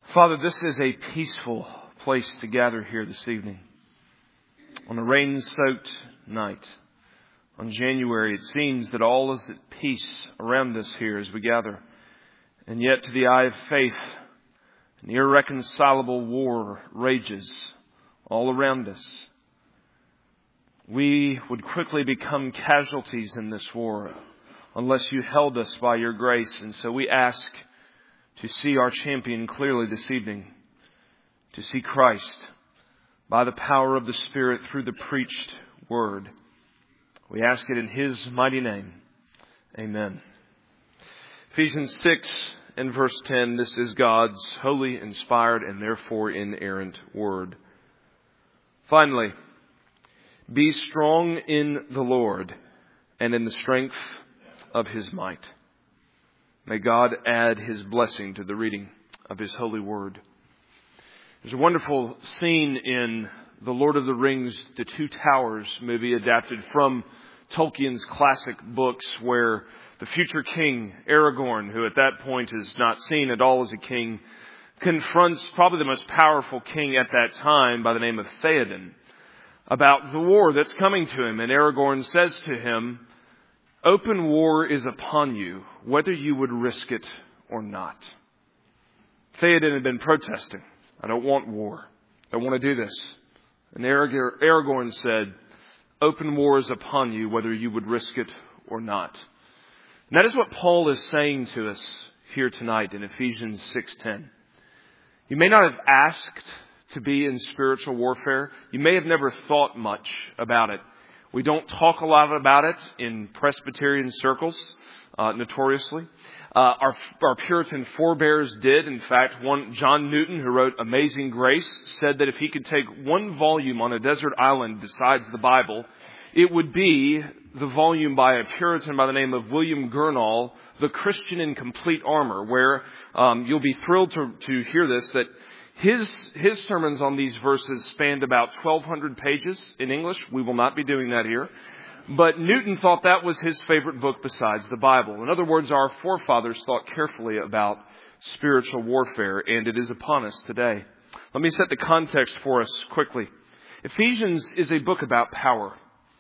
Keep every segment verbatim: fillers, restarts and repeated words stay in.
Father, this is a peaceful place to gather here this evening. On a rain-soaked night, on January, it seems that all is at peace around us here as we gather. And yet, to the eye of faith, an irreconcilable war rages all around us. We would quickly become casualties in this war unless you held us by your grace. And so we ask to see our champion clearly this evening, to see Christ by the power of the Spirit through the preached word. We ask it in His mighty name. Amen. Ephesians six and verse ten, this is God's holy, inspired, and therefore inerrant word. Finally, be strong in the Lord and in the strength of His might. May God add His blessing to the reading of His holy word. There's a wonderful scene in The Lord of the Rings, The Two Towers movie adapted from Tolkien's classic books, where the future king, Aragorn, who at that point is not seen at all as a king, confronts probably the most powerful king at that time by the name of Theoden about the war that's coming to him. And Aragorn says to him, "Open war is upon you, whether you would risk it or not." Theoden had been protesting. "I don't want war. I don't want to do this." And Aragorn said, "Open war is upon you, whether you would risk it or not." And that is what Paul is saying to us here tonight in Ephesians six ten. You may not have asked to be in spiritual warfare. You may have never thought much about it. We don't talk a lot about it in Presbyterian circles, uh, notoriously. Uh, our, our Puritan forebears did. In fact, one John Newton, who wrote Amazing Grace, said that if he could take one volume on a desert island besides the Bible, it would be the volume by a Puritan by the name of William Gurnall, The Christian in Complete Armor, where um, you'll be thrilled to, to hear this, that His his sermons on these verses spanned about twelve hundred pages in English. We will not be doing that here. But Newton thought that was his favorite book besides the Bible. In other words, our forefathers thought carefully about spiritual warfare, and it is upon us today. Let me set the context for us quickly. Ephesians is a book about power.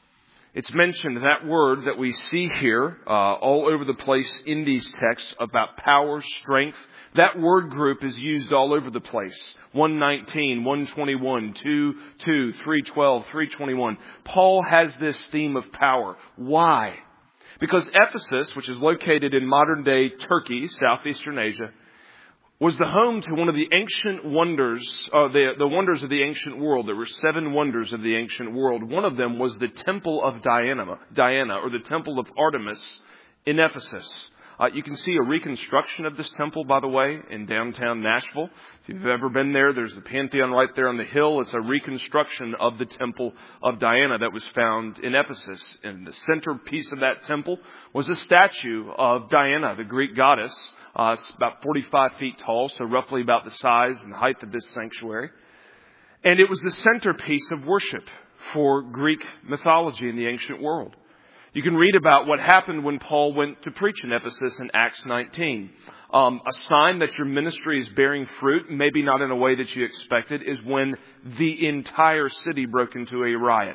It's mentioned, that word that we see here uh, all over the place in these texts about power, strength. That word group is used all over the place. one nineteen, one twenty-one, two two, three twelve, three twenty-one. Paul has this theme of power. Why? Because Ephesus, which is located in modern-day Turkey, southeastern Asia, was the home to one of the ancient wonders, uh, the, the wonders of the ancient world. There were seven wonders of the ancient world. One of them was the Temple of Diana, Diana, or the Temple of Artemis in Ephesus. Uh, you can see a reconstruction of this temple, by the way, in downtown Nashville. If you've ever been there, there's the Pantheon right there on the hill. It's a reconstruction of the Temple of Diana that was found in Ephesus. And the centerpiece of that temple was a statue of Diana, the Greek goddess. Uh, it's about forty-five feet tall, so roughly about the size and height of this sanctuary. And it was the centerpiece of worship for Greek mythology in the ancient world. You can read about what happened when Paul went to preach in Ephesus in Acts nineteen. Um, a sign that your ministry is bearing fruit, maybe not in a way that you expected, is when the entire city broke into a riot.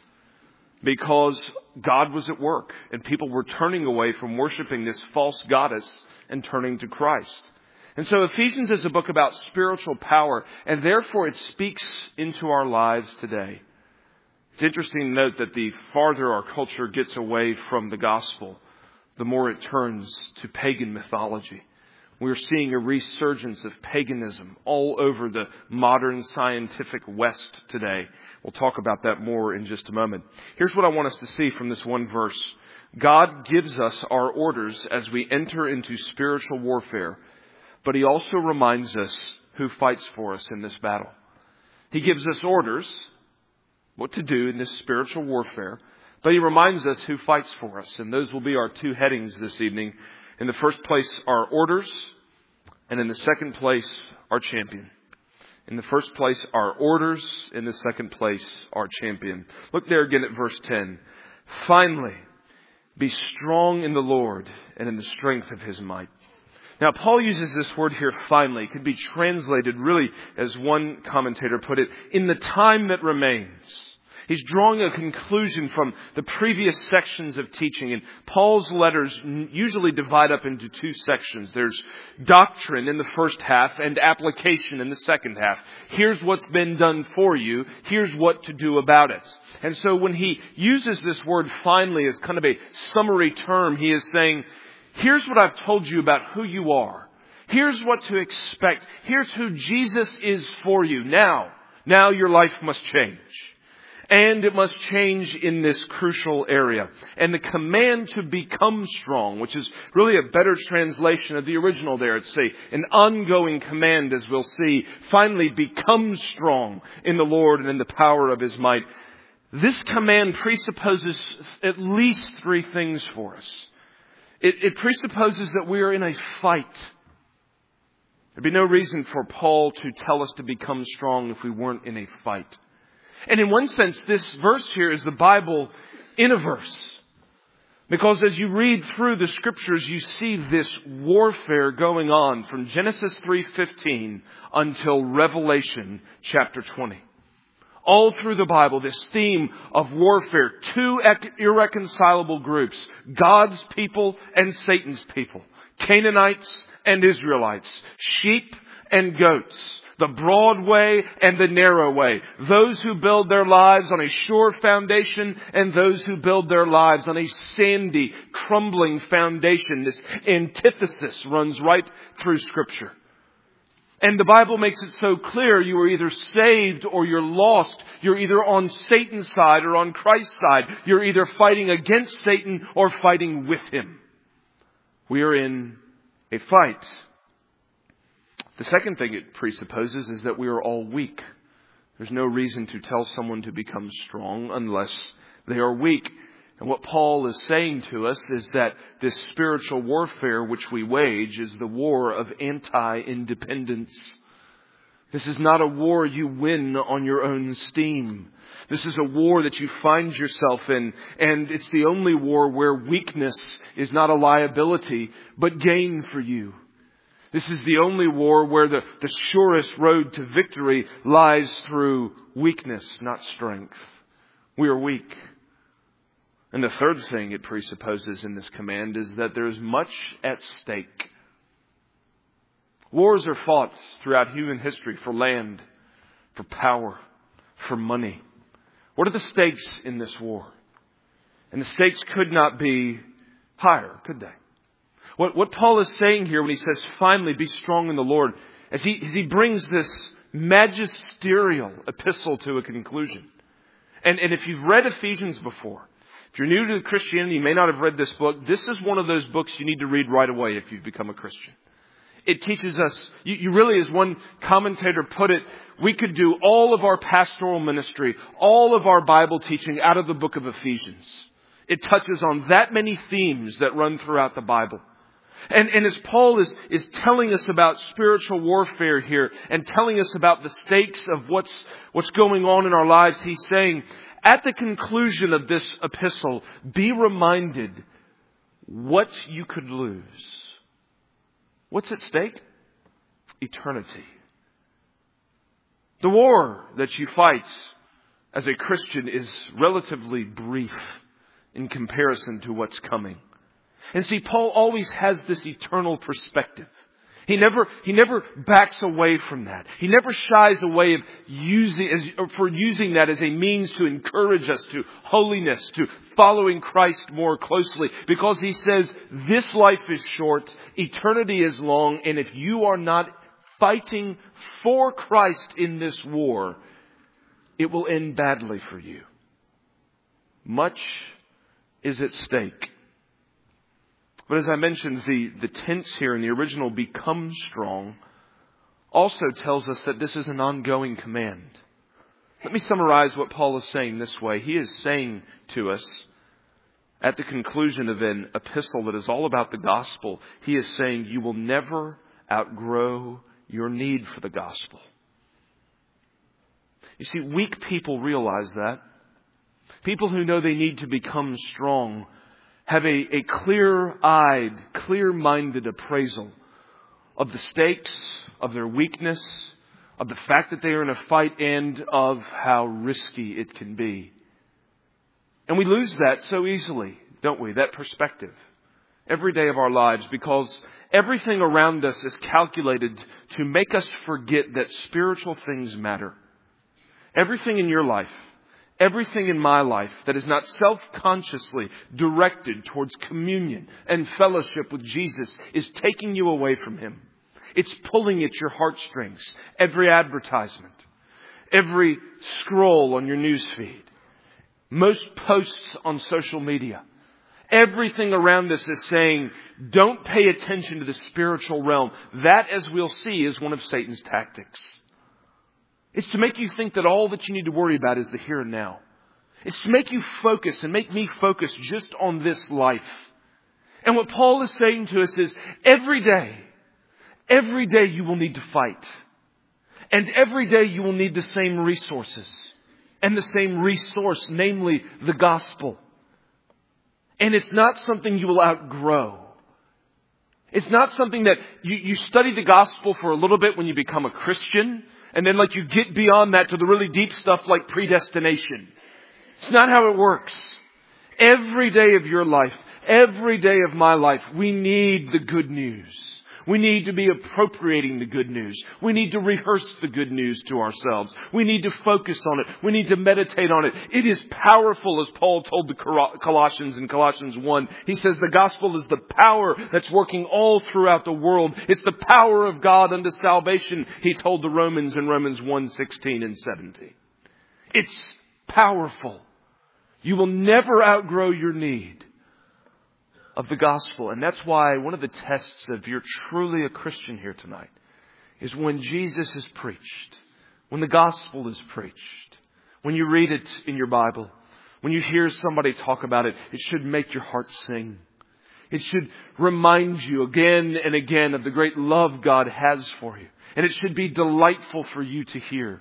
Because God was at work and people were turning away from worshiping this false goddess and turning to Christ. And so Ephesians is a book about spiritual power, and therefore it speaks into our lives today. It's interesting to note that the farther our culture gets away from the gospel, the more it turns to pagan mythology. We're seeing a resurgence of paganism all over the modern scientific West today. We'll talk about that more in just a moment. Here's what I want us to see from this one verse. God gives us our orders as we enter into spiritual warfare, but He also reminds us who fights for us in this battle. He gives us orders, what to do in this spiritual warfare, but He reminds us who fights for us. And those will be our two headings this evening. In the first place, our orders, and in the second place, our champion. In the first place, our orders. In the second place, our champion. Look there again at verse ten. Finally, be strong in the Lord and in the strength of His might. Now, Paul uses this word here, finally. It could be translated really, as one commentator put it, in the time that remains. He's drawing a conclusion from the previous sections of teaching. And Paul's letters usually divide up into two sections. There's doctrine in the first half and application in the second half. Here's what's been done for you. Here's what to do about it. And so when he uses this word finally as kind of a summary term, he is saying, here's what I've told you about who you are. Here's what to expect. Here's who Jesus is for you. Now, now your life must change. And it must change in this crucial area. And the command to become strong, which is really a better translation of the original there. It's a, an ongoing command, as we'll see. Finally, become strong in the Lord and in the power of His might. This command presupposes at least three things for us. It, it presupposes that we are in a fight. There'd be no reason for Paul to tell us to become strong if we weren't in a fight. And in one sense, this verse here is the Bible in a verse. Because as you read through the Scriptures, you see this warfare going on from Genesis three fifteen until Revelation chapter twenty. All through the Bible, this theme of warfare, two irreconcilable groups, God's people and Satan's people, Canaanites and Israelites, sheep and goats, the broad way and the narrow way, those who build their lives on a sure foundation and those who build their lives on a sandy, crumbling foundation. This antithesis runs right through Scripture. And the Bible makes it so clear you are either saved or you're lost. You're either on Satan's side or on Christ's side. You're either fighting against Satan or fighting with him. We are in a fight. The second thing it presupposes is that we are all weak. There's no reason to tell someone to become strong unless they are weak. And what Paul is saying to us is that this spiritual warfare which we wage is the war of anti-independence. This is not a war you win on your own steam. This is a war that you find yourself in, and it's the only war where weakness is not a liability, but gain for you. This is the only war where the, the surest road to victory lies through weakness, not strength. We are weak. And the third thing it presupposes in this command is that there is much at stake. Wars are fought throughout human history for land, for power, for money. What are the stakes in this war? And the stakes could not be higher, could they? What, what Paul is saying here when he says, finally, be strong in the Lord, as he, as he brings this magisterial epistle to a conclusion. And, and if you've read Ephesians before, if you're new to Christianity, you may not have read this book. This is one of those books you need to read right away if you've become a Christian. It teaches us, you, you really, as one commentator put it, we could do all of our pastoral ministry, all of our Bible teaching out of the book of Ephesians. It touches on that many themes that run throughout the Bible. And, and as Paul is, is telling us about spiritual warfare here and telling us about the stakes of what's, what's going on in our lives, he's saying, at the conclusion of this epistle, be reminded what you could lose. What's at stake? Eternity. The war that you fight as a Christian is relatively brief in comparison to what's coming. And see, Paul always has this eternal perspective. He never, he never backs away from that. He never shies away of using, as, for using that as a means to encourage us to holiness, to following Christ more closely. Because he says, this life is short, eternity is long, and if you are not fighting for Christ in this war, it will end badly for you. Much is at stake. But as I mentioned, the, the tense here in the original, become strong, also tells us that this is an ongoing command. Let me summarize what Paul is saying this way. He is saying to us, at the conclusion of an epistle that is all about the gospel, he is saying you will never outgrow your need for the gospel. You see, weak people realize that. People who know they need to become strong have a, a clear-eyed, clear-minded appraisal of the stakes, of their weakness, of the fact that they are in a fight, and of how risky it can be. And we lose that so easily, don't we? That perspective. Every day of our lives, because everything around us is calculated to make us forget that spiritual things matter. Everything in your life, everything in my life that is not self-consciously directed towards communion and fellowship with Jesus is taking you away from Him. It's pulling at your heartstrings. Every advertisement, every scroll on your newsfeed, most posts on social media. Everything around us is saying, don't pay attention to the spiritual realm. That, as we'll see, is one of Satan's tactics. It's to make you think that all that you need to worry about is the here and now. It's to make you focus and make me focus just on this life. And what Paul is saying to us is, every day, every day you will need to fight. And every day you will need the same resources. And the same resource, namely the gospel. And it's not something you will outgrow. It's not something that you, you study the gospel for a little bit when you become a Christian. And then like you get beyond that to the really deep stuff like predestination. It's not how it works. Every day of your life, every day of my life, we need the good news. We need to be appropriating the good news. We need to rehearse the good news to ourselves. We need to focus on it. We need to meditate on it. It is powerful, as Paul told the Colossians in Colossians one. He says the gospel is the power that's working all throughout the world. It's the power of God unto salvation, he told the Romans in Romans one, sixteen and seventeen. It's powerful. You will never outgrow your need of the gospel. And that's why one of the tests of you're truly a Christian here tonight is when Jesus is preached, when the gospel is preached, when you read it in your Bible, when you hear somebody talk about it, it should make your heart sing. It should remind you again and again of the great love God has for you. And it should be delightful for you to hear.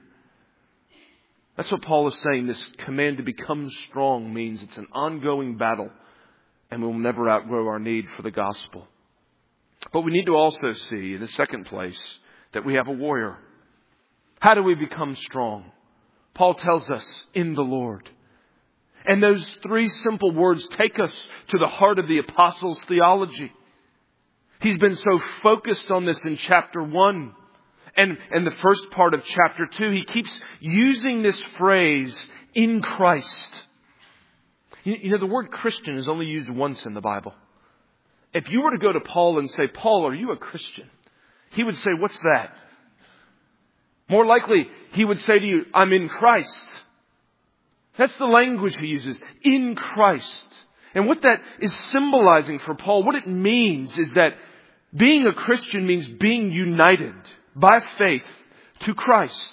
That's what Paul is saying. This command to become strong means it's an ongoing battle. And we'll never outgrow our need for the gospel. But we need to also see, in the second place, that we have a warrior. How do we become strong? Paul tells us, in the Lord. And those three simple words take us to the heart of the apostles' theology. He's been so focused on this in chapter one. And, and the first part of chapter two, he keeps using this phrase, in Christ. You know, the word Christian is only used once in the Bible. If you were to go to Paul and say, Paul, are you a Christian? He would say, what's that? More likely, he would say to you, I'm in Christ. That's the language he uses, in Christ. And what that is symbolizing for Paul, what it means is that being a Christian means being united by faith to Christ.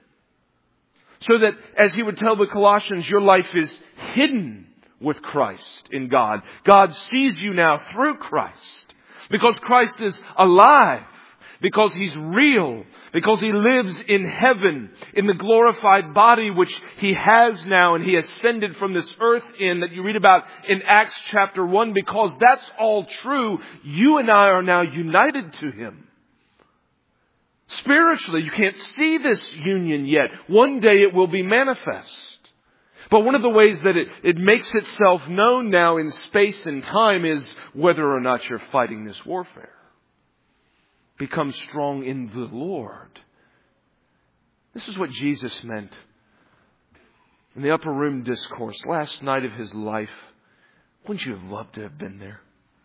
So that, as he would tell the Colossians, your life is hidden with Christ in God. God sees you now through Christ. Because Christ is alive. Because He's real. Because He lives in heaven. In the glorified body which He has now. And He ascended from this earth in that you read about in Acts chapter one. Because that's all true. You and I are now united to Him. Spiritually, you can't see this union yet. One day it will be manifest. But one of the ways that it, it makes itself known now in space and time is whether or not you're fighting this warfare. Become strong in the Lord. This is what Jesus meant in the upper room discourse last night of His life. Wouldn't you have loved to have been there?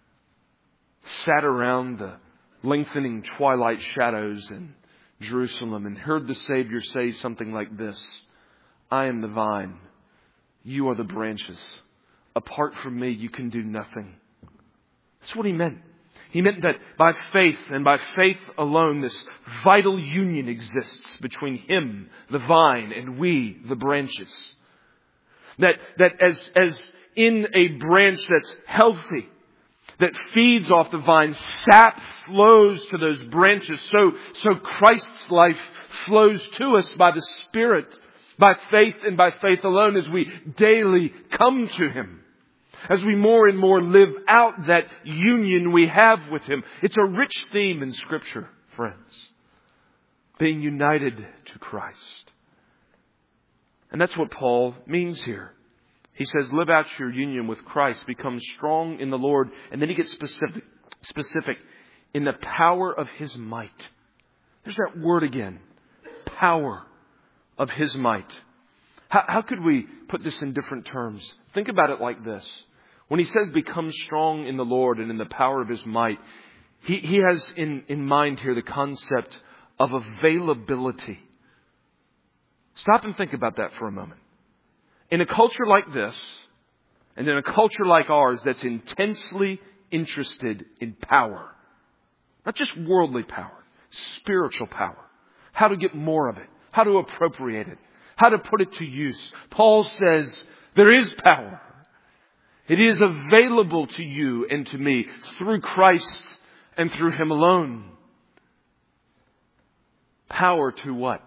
Sat around the lengthening twilight shadows in Jerusalem and heard the Savior say something like this. I am the vine. You are the branches. Apart from me, you can do nothing. That's what He meant. He meant that by faith and by faith alone, this vital union exists between Him, the vine, and we, the branches. That, that as, as in a branch that's healthy, that feeds off the vine, sap flows to those branches. So, so Christ's life flows to us by the Spirit, by faith and by faith alone as we daily come to Him. As we more and more live out that union we have with Him. It's a rich theme in Scripture, friends. Being united to Christ. And that's what Paul means here. He says, live out your union with Christ. Become strong in the Lord. And then he gets specific. Specific. In the power of His might. There's that word again. Power of His might. How, how could we put this in different terms? Think about it like this. When he says become strong in the Lord and in the power of His might, he, he has in, in mind here the concept of availability. Stop and think about that for a moment. In a culture like this, and in a culture like ours that's intensely interested in power, not just worldly power, spiritual power, how to get more of it, how to appropriate it, how to put it to use. Paul says there is power. It is available to you and to me through Christ and through Him alone. Power to what?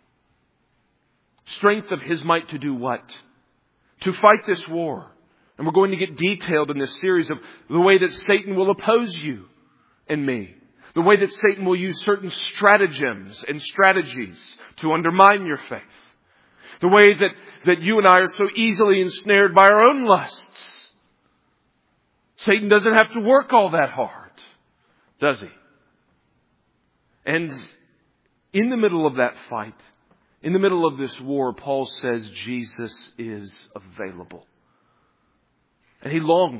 Strength of His might to do what? To fight this war. And we're going to get detailed in this series of the way that Satan will oppose you and me. The way that Satan will use certain stratagems and strategies to undermine your faith. The way that, that you and I are so easily ensnared by our own lusts. Satan doesn't have to work all that hard, does he? And in the middle of that fight, in the middle of this war, Paul says Jesus is available. And He longs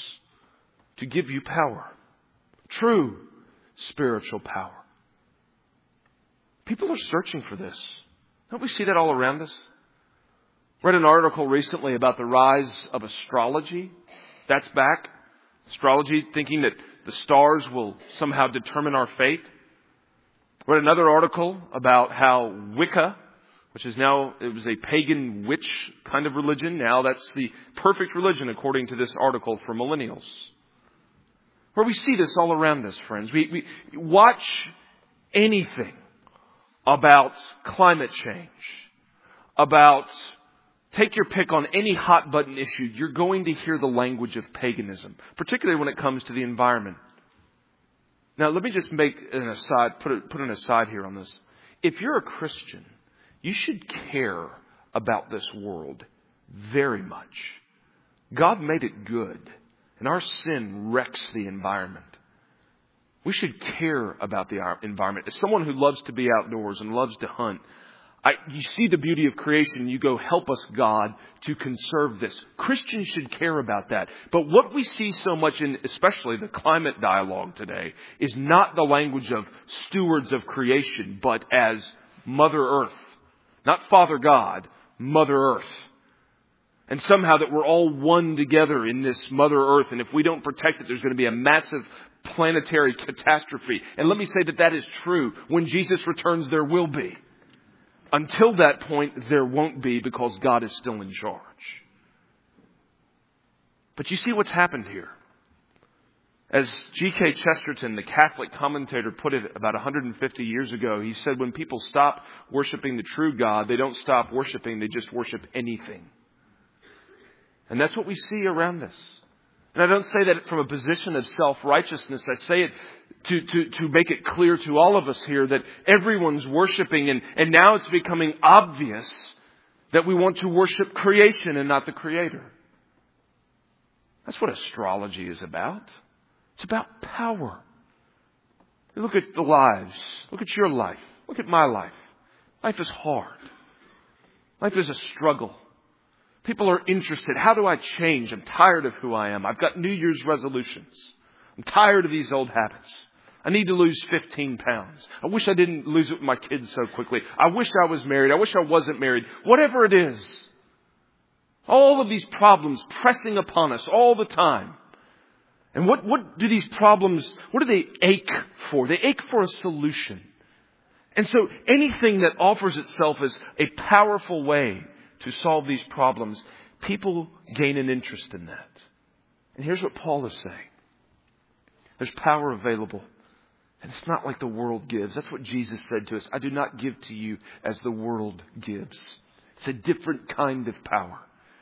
to give you power. True spiritual power. People are searching for this. Don't we see that all around us? Read an article recently about the rise of astrology. That's back. Astrology, thinking that the stars will somehow determine our fate. Read another article about how Wicca, which is now, it was a pagan witch kind of religion. Now that's the perfect religion according to this article for millennials. Where we see this all around us, friends. We, we watch anything about climate change, about, take your pick on any hot button issue, you're going to hear the language of paganism, particularly when it comes to the environment. Now, let me just make an aside, put, a, put an aside here on this. If you're a Christian, you should care about this world very much. God made it good, and our sin wrecks the environment. We should care about the environment. As someone who loves to be outdoors and loves to hunt, I, you see the beauty of creation, you go, help us, God, to conserve this. Christians should care about that. But what we see so much in, especially the climate dialogue today, is not the language of stewards of creation, but as Mother Earth. Not Father God, Mother Earth. And somehow that we're all one together in this Mother Earth. And if we don't protect it, there's going to be a massive planetary catastrophe. And let me say that that is true. When Jesus returns, there will be. Until that point, there won't be, because God is still in charge. But you see what's happened here. As G K Chesterton, the Catholic commentator, put it about one hundred fifty years ago, he said, when people stop worshiping the true God, they don't stop worshiping, they just worship anything. And that's what we see around us. And I don't say that from a position of self-righteousness. I say it to, to, to make it clear to all of us here that everyone's worshiping, and, and now it's becoming obvious that we want to worship creation and not the Creator. That's what astrology is about. It's about power. You look at the lives. Look at your life. Look at my life. Life is hard. Life is a struggle. People are interested. How do I change? I'm tired of who I am. I've got New Year's resolutions. I'm tired of these old habits. I need to lose fifteen pounds. I wish I didn't lose it with my kids so quickly. I wish I was married. I wish I wasn't married. Whatever it is. All of these problems pressing upon us all the time. And what, what do these problems, what do they ache for? They ache for a solution. And so anything that offers itself as a powerful way to solve these problems, people gain an interest in that. And here's what Paul is saying. There's power available. And it's not like the world gives. That's what Jesus said to us. I do not give to you as the world gives. It's a different kind of power.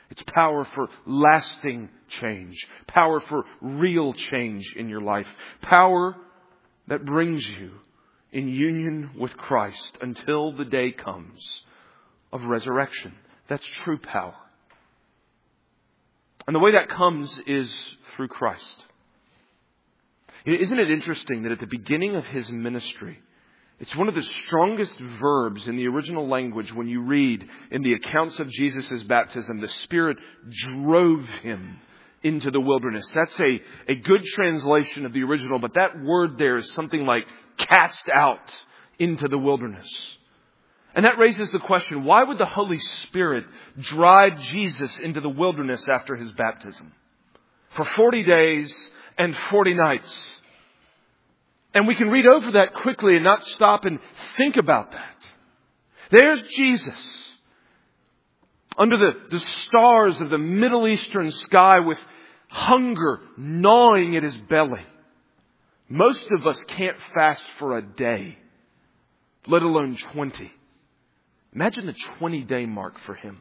It's power for lasting change. Power for real change in your life. Power that brings you in union with Christ until the day comes of resurrection. That's true power. And the way that comes is through Christ. Isn't it interesting that at the beginning of His ministry, it's one of the strongest verbs in the original language when you read in the accounts of Jesus' baptism, the Spirit drove Him into the wilderness. That's a, a good translation of the original, but that word there is something like cast out into the wilderness. And that raises the question, why would the Holy Spirit drive Jesus into the wilderness after His baptism? For forty days and forty nights. And we can read over that quickly and not stop and think about that. There's Jesus under the, the stars of the Middle Eastern sky with hunger gnawing at His belly. Most of us can't fast for a day, let alone twenty. Imagine the twenty-day mark for Him.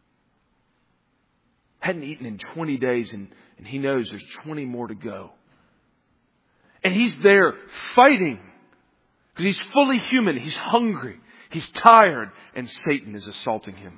Hadn't eaten in twenty days and, and He knows there's twenty more to go. And He's there fighting because He's fully human. He's hungry. He's tired. And Satan is assaulting Him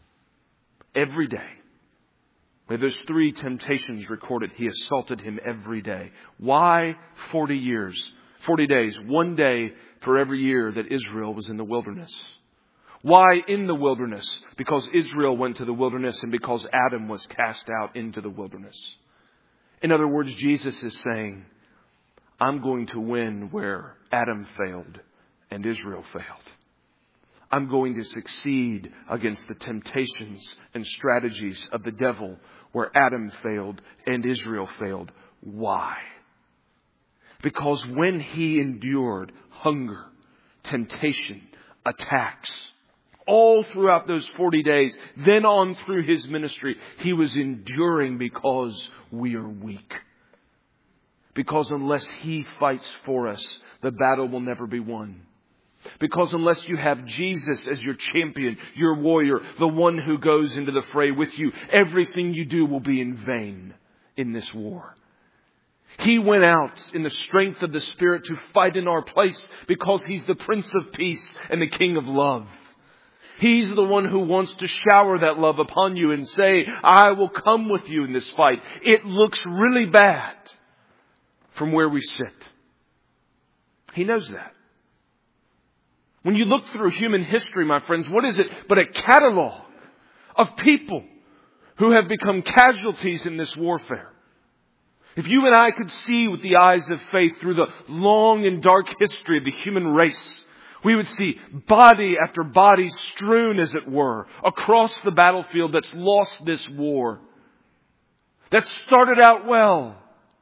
every day. Where there's three temptations recorded. He assaulted Him every day. Why forty years? forty days. One day for every year that Israel was in the wilderness. Why in the wilderness? Because Israel went to the wilderness and because Adam was cast out into the wilderness. In other words, Jesus is saying, I'm going to win where Adam failed and Israel failed. I'm going to succeed against the temptations and strategies of the devil where Adam failed and Israel failed. Why? Because when He endured hunger, temptation, attacks, all throughout those forty days, then on through His ministry, He was enduring because we are weak. Because unless He fights for us, the battle will never be won. Because unless you have Jesus as your champion, your warrior, the one who goes into the fray with you, everything you do will be in vain in this war. He went out in the strength of the Spirit to fight in our place because He's the Prince of Peace and the King of Love. He's the one who wants to shower that love upon you and say, I will come with you in this fight. It looks really bad from where we sit. He knows that. When you look through human history, my friends, what is it but a catalog of people who have become casualties in this warfare? If you and I could see with the eyes of faith through the long and dark history of the human race, we would see body after body strewn, as it were, across the battlefield that's lost this war. That started out well.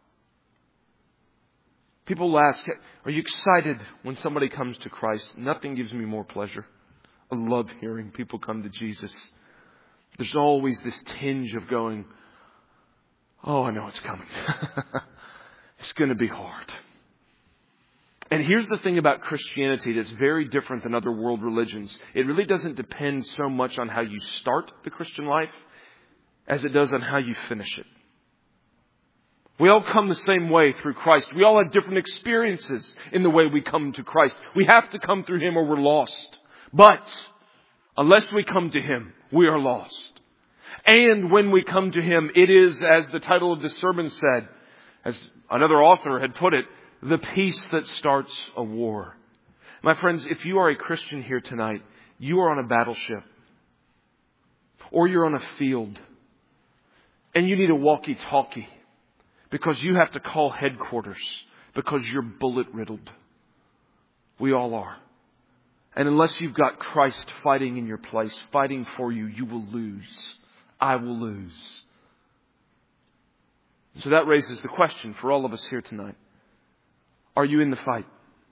People ask, are you excited when somebody comes to Christ? Nothing gives me more pleasure. I love hearing people come to Jesus. There's always this tinge of going, oh, I know it's coming. It's going to be hard. And here's the thing about Christianity that's very different than other world religions. It really doesn't depend so much on how you start the Christian life as it does on how you finish it. We all come the same way through Christ. We all have different experiences in the way we come to Christ. We have to come through Him or we're lost. But unless we come to Him, we are lost. And when we come to Him, it is, as the title of the sermon said, as another author had put it, the peace that starts a war. My friends, if you are a Christian here tonight, you are on a battleship. Or you're on a field. And you need a walkie-talkie. Because you have to call headquarters. Because you're bullet riddled. We all are. And unless you've got Christ fighting in your place, fighting for you, you will lose. I will lose. So that raises the question for all of us here tonight. Are you in the fight?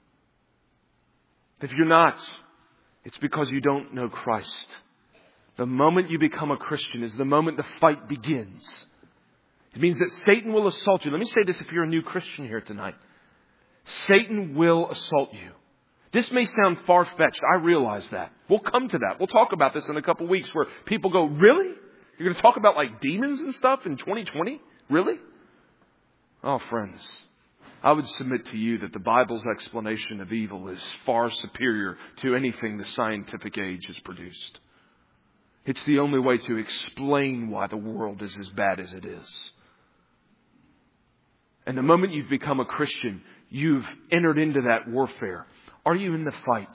If you're not, it's because you don't know Christ. The moment you become a Christian is the moment the fight begins. It means that Satan will assault you. Let me say this if you're a new Christian here tonight. Satan will assault you. This may sound far-fetched. I realize that. We'll come to that. We'll talk about this in a couple of weeks where people go, really? You're going to talk about like demons and stuff in twenty twenty? Really? Oh, friends, I would submit to you that the Bible's explanation of evil is far superior to anything the scientific age has produced. It's the only way to explain why the world is as bad as it is. And the moment you've become a Christian, you've entered into that warfare. Are you in the fight?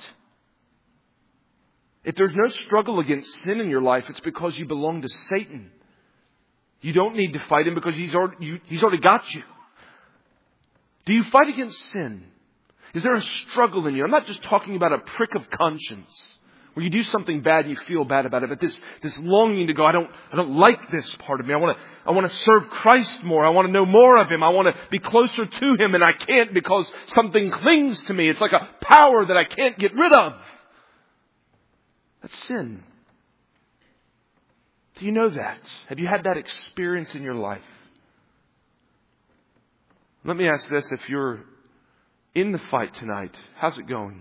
If there's no struggle against sin in your life, it's because you belong to Satan. You don't need to fight him because he's already, you, he's already got you. Do you fight against sin? Is there a struggle in you? I'm not just talking about a prick of conscience where you do something bad and you feel bad about it, but this, this longing to go, I don't, I don't like this part of me. I want to, I want to serve Christ more. I want to know more of Him. I want to be closer to Him, and I can't because something clings to me. It's like a power that I can't get rid of. That's sin. Do you know that? Have you had that experience in your life? Let me ask this. If you're in the fight tonight, how's it going?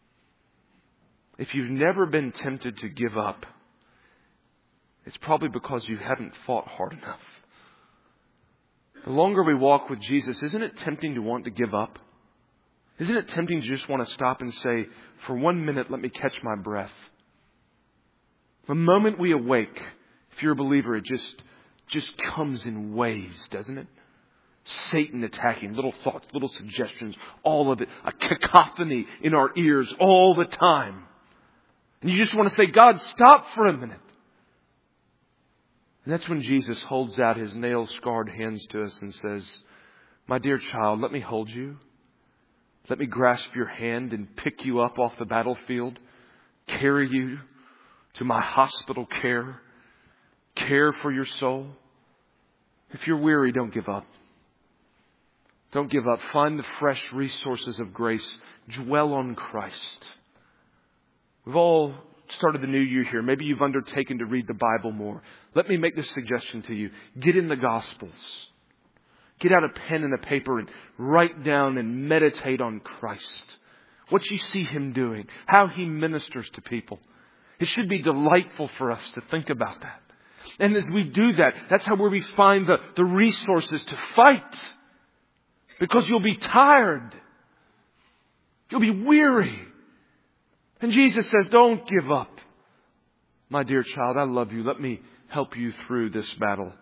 If you've never been tempted to give up, it's probably because you haven't fought hard enough. The longer we walk with Jesus, isn't it tempting to want to give up? Isn't it tempting to just want to stop and say, for one minute, let me catch my breath? The moment we awake, if you're a believer, it just, just comes in waves, doesn't it? Satan attacking, little thoughts, little suggestions, all of it, a cacophony in our ears all the time. And you just want to say, God, stop for a minute. And that's when Jesus holds out His nail-scarred hands to us and says, my dear child, let me hold you. Let me grasp your hand and pick you up off the battlefield, carry you to my hospital care, care for your soul. If you're weary, don't give up. Don't give up. Find the fresh resources of grace. Dwell on Christ. We've all started the new year here. Maybe you've undertaken to read the Bible more. Let me make this suggestion to you. Get in the Gospels. Get out a pen and a paper and write down and meditate on Christ. What you see Him doing. How He ministers to people. It should be delightful for us to think about that. And as we do that, that's how where we find the, the resources to fight. Because you'll be tired. You'll be weary. And Jesus says, don't give up. My dear child, I love you. Let me help you through this battle.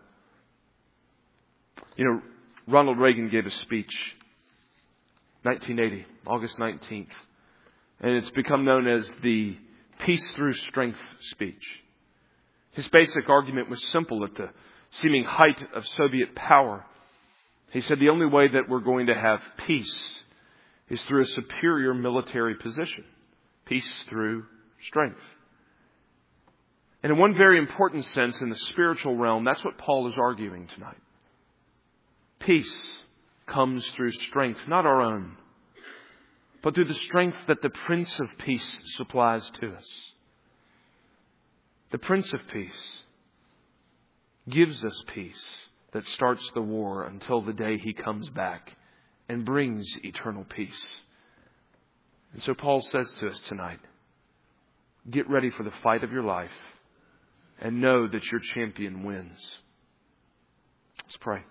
You know, Ronald Reagan gave a speech, nineteen eighty, August nineteenth. And it's become known as the Peace Through Strength speech. His basic argument was simple at the seeming height of Soviet power. He said the only way that we're going to have peace is through a superior military position. Peace through strength. And in one very important sense, in the spiritual realm, that's what Paul is arguing tonight. Peace comes through strength, not our own, but through the strength that the Prince of Peace supplies to us. The Prince of Peace gives us peace that starts the war until the day He comes back and brings eternal peace. And so Paul says to us tonight, get ready for the fight of your life and know that your champion wins. Let's pray.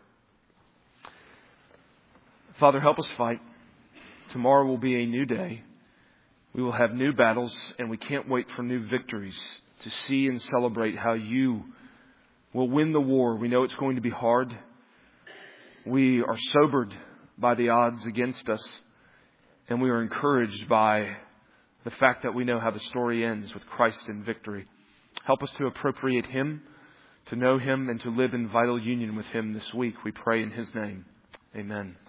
Father, help us fight. Tomorrow will be a new day. We will have new battles, and we can't wait for new victories to see and celebrate how you will win the war. We know it's going to be hard. We are sobered by the odds against us. And we are encouraged by the fact that we know how the story ends with Christ in victory. Help us to appropriate Him, to know Him, and to live in vital union with Him this week. We pray in His name. Amen.